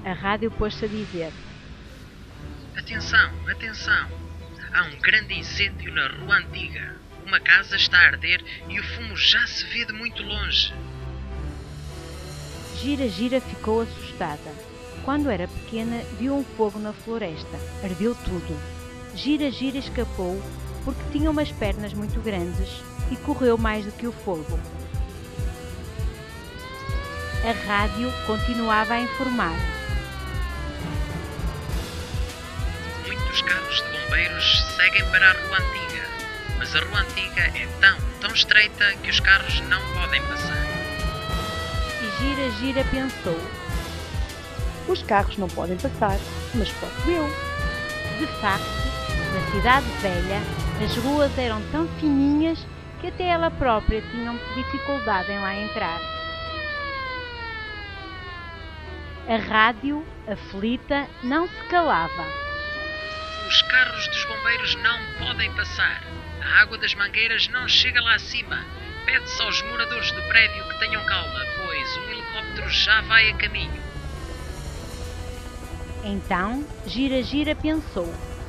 A rádio pôs-se a dizer: Atenção, atenção! Há um grande incêndio na rua antiga. Uma casa está a arder e o fumo já se vê de muito longe. Gira Gira ficou assustada. Quando era pequena, viu um fogo na floresta. Ardeu tudo. Gira Gira escapou porque tinha umas pernas muito grandes e correu mais do que o fogo. A rádio continuava a informar. Muitos carros de bombeiros seguem para a rua antiga, mas a rua antiga é tão estreita que os carros não podem passar. E Gira Gira pensou: os carros não podem passar, mas posso eu. De facto, na cidade velha, as ruas eram tão fininhas que até ela própria tinha dificuldade em lá entrar. A rádio, aflita, não se calava. Os carros dos bombeiros não podem passar. A água das mangueiras não chega lá acima. Pede-se aos moradores do prédio que tenham calma, pois um helicóptero já vai a caminho. Então, Gira Gira pensou: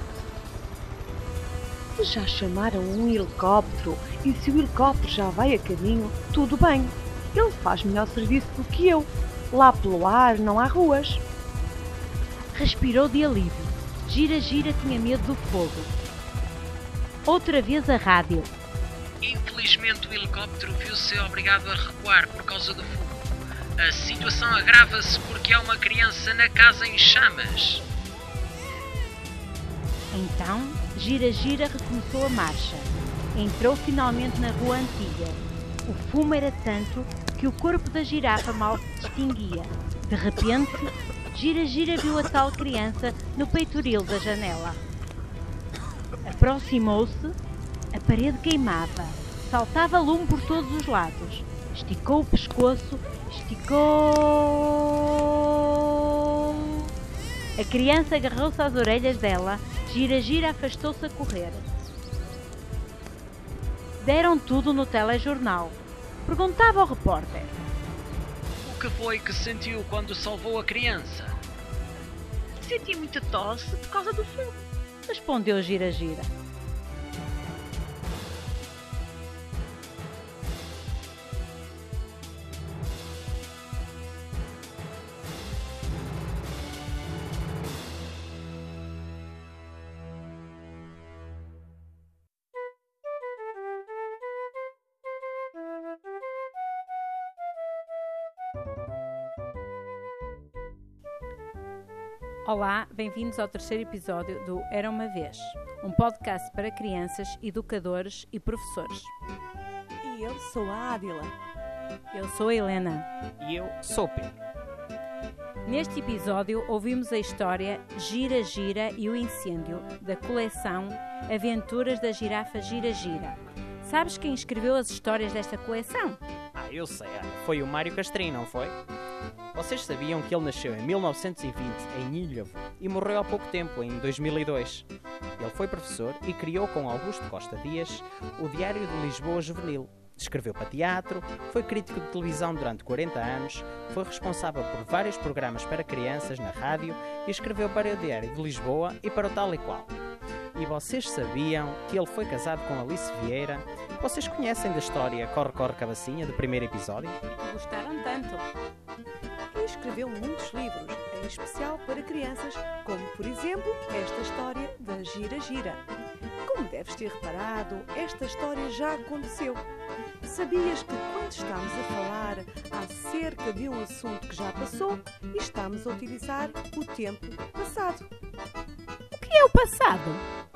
já chamaram um helicóptero e se o helicóptero já vai a caminho, tudo bem. Ele faz melhor serviço do que eu. Lá pelo ar não há ruas. Respirou de alívio. Gira Gira tinha medo do fogo. Outra vez a rádio. Infelizmente o helicóptero viu-se obrigado a recuar por causa do fogo. A situação agrava-se porque há uma criança na casa em chamas. Então, Gira Gira recomeçou a marcha. Entrou finalmente na rua antiga. O fumo era tanto que o corpo da girafa mal se distinguia. De repente, Gira Gira viu a tal criança no peitoril da janela. Aproximou-se, a parede queimava, saltava lume por todos os lados. Esticou o pescoço, esticou... A criança agarrou-se às orelhas dela. Gira Gira afastou-se a correr. Deram tudo no telejornal. Perguntava ao repórter: O que foi que sentiu quando salvou a criança? Senti muita tosse por causa do fogo, respondeu Gira Gira. Olá, bem-vindos ao terceiro episódio do Era uma Vez, um podcast para crianças, educadores e professores. E eu sou a Ádila. Eu sou a Helena. E eu sou o Pedro. Neste episódio ouvimos a história Gira Gira e o Incêndio, da coleção Aventuras da Girafa Gira Gira. Sabes quem escreveu as histórias desta coleção? Eu sei, foi o Mário Castrinho, não foi? Vocês sabiam que ele nasceu em 1920 em Ilhavo e morreu há pouco tempo, em 2002. Ele foi professor e criou com Augusto Costa Dias o Diário de Lisboa Juvenil. Escreveu para teatro, foi crítico de televisão durante 40 anos, foi responsável por vários programas para crianças na rádio e escreveu para o Diário de Lisboa e para o Tal e Qual. E vocês sabiam que ele foi casado com Alice Vieira? Vocês conhecem da história Corre Corre Cabacinha, do primeiro episódio? Gostaram tanto? E escreveu muitos livros, em especial para crianças, como, por exemplo, esta história da Gira Gira. Como deves ter reparado, esta história já aconteceu. Sabias que quando estamos a falar acerca de um assunto que já passou, estamos a utilizar o tempo passado? O que é o passado?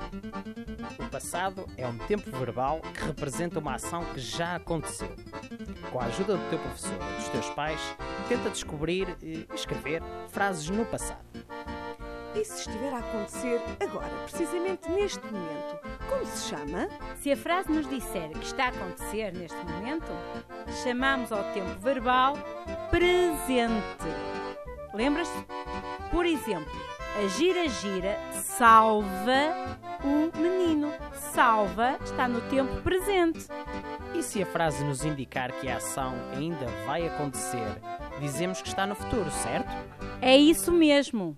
O passado é um tempo verbal que representa uma ação que já aconteceu. Com a ajuda do teu professor ou dos teus pais, tenta descobrir e escrever frases no passado. E se estiver a acontecer agora, precisamente neste momento, como se chama? Se a frase nos disser que está a acontecer neste momento, chamamos ao tempo verbal presente. Lembras-te? Por exemplo, a Gira Gira salva o menino. Salva está no tempo presente. E se a frase nos indicar que a ação ainda vai acontecer, dizemos que está no futuro, certo? É isso mesmo.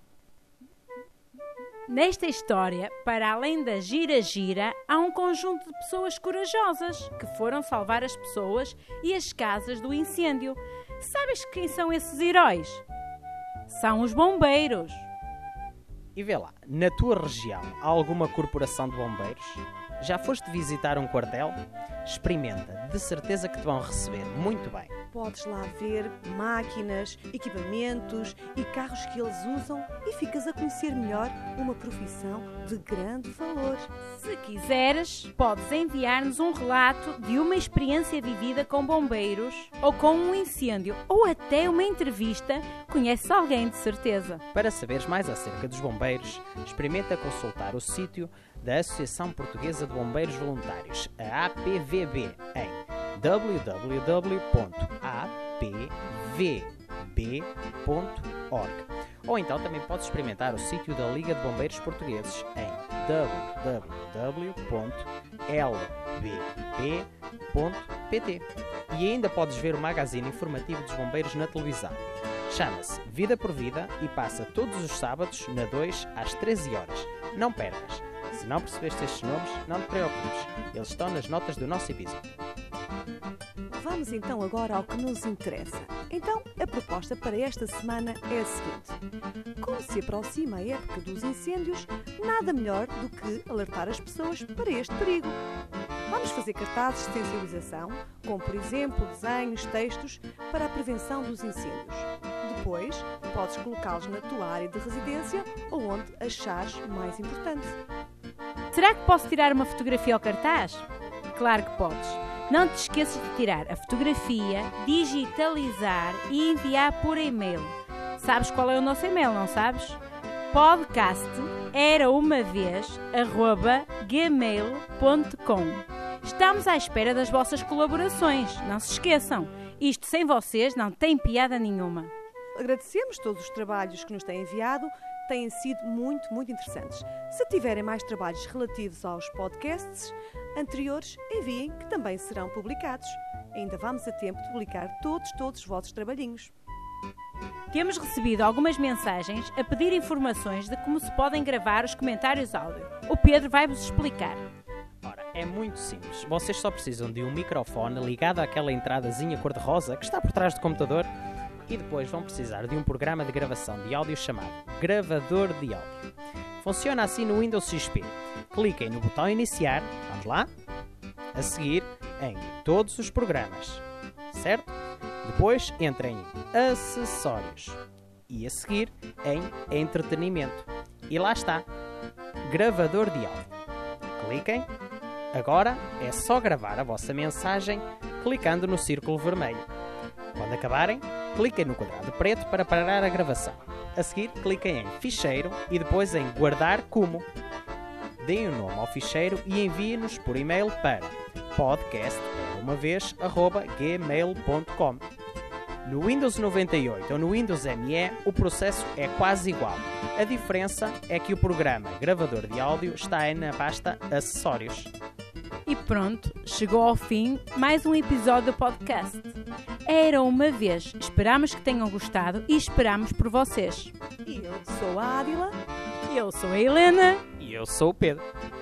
Nesta história, para além da gira-gira, há um conjunto de pessoas corajosas que foram salvar as pessoas e as casas do incêndio. Sabes quem são esses heróis? São os bombeiros. E vê lá, na tua região há alguma corporação de bombeiros? Já foste visitar um quartel? Experimenta, de certeza que te vão receber muito bem. Podes lá ver máquinas, equipamentos e carros que eles usam e ficas a conhecer melhor uma profissão de grande valor. Se quiseres, podes enviar-nos um relato de uma experiência vivida com bombeiros ou com um incêndio ou até uma entrevista. Conheces alguém de certeza. Para saberes mais acerca dos bombeiros, experimenta consultar o sítio da Associação Portuguesa de Bombeiros Voluntários, a APVB, em www.apvb.org. Ou então também podes experimentar o sítio da Liga de Bombeiros Portugueses em www.lbb.pt. E ainda podes ver o magazine informativo dos bombeiros na televisão. Chama-se Vida por Vida e passa todos os sábados, na 2, às 13 horas. Não percas! Se não percebeste estes nomes, não te preocupes. Eles estão nas notas do nosso episódio. Vamos então agora ao que nos interessa. Então, a proposta para esta semana é a seguinte. Como se aproxima a época dos incêndios, nada melhor do que alertar as pessoas para este perigo. Vamos fazer cartazes de sensibilização, como por exemplo desenhos, textos, para a prevenção dos incêndios. Depois, podes colocá-los na tua área de residência ou onde achares mais importante. Será que posso tirar uma fotografia ao cartaz? Claro que podes. Não te esqueças de tirar a fotografia, digitalizar e enviar por e-mail. Sabes qual é o nosso e-mail, não sabes? podcast@gmail.com. Estamos à espera das vossas colaborações. Não se esqueçam. Isto sem vocês não tem piada nenhuma. Agradecemos todos os trabalhos que nos têm enviado. Têm sido muito interessantes. Se tiverem mais trabalhos relativos aos podcasts anteriores, enviem, que também serão publicados. Ainda vamos a tempo de publicar todos os vossos trabalhinhos. Temos recebido algumas mensagens a pedir informações de como se podem gravar os comentários áudio. O Pedro vai-vos explicar. Ora, é muito simples. Vocês só precisam de um microfone ligado àquela entradazinha cor-de-rosa que está por trás do computador. E depois vão precisar de um programa de gravação de áudio chamado Gravador de Áudio. Funciona assim no Windows XP. Cliquem no botão Iniciar, vamos lá, a seguir em Todos os Programas, certo? Depois entrem em Acessórios e a seguir em Entretenimento. E lá está, Gravador de Áudio. Cliquem. Agora é só gravar a vossa mensagem clicando no círculo vermelho. Quando acabarem, cliquem no quadrado preto para parar a gravação. A seguir, cliquem em Ficheiro e depois em Guardar como. Deem o nome ao ficheiro e enviem-nos por e-mail para podcast@gmail.com. No Windows 98 ou no Windows ME, o processo é quase igual. A diferença é que o programa Gravador de Áudio está aí na pasta Acessórios. E pronto, chegou ao fim mais um episódio do podcast. Era uma vez. Esperamos que tenham gostado e esperamos por vocês. E eu sou a Ádila. Eu sou a Helena. E eu sou o Pedro.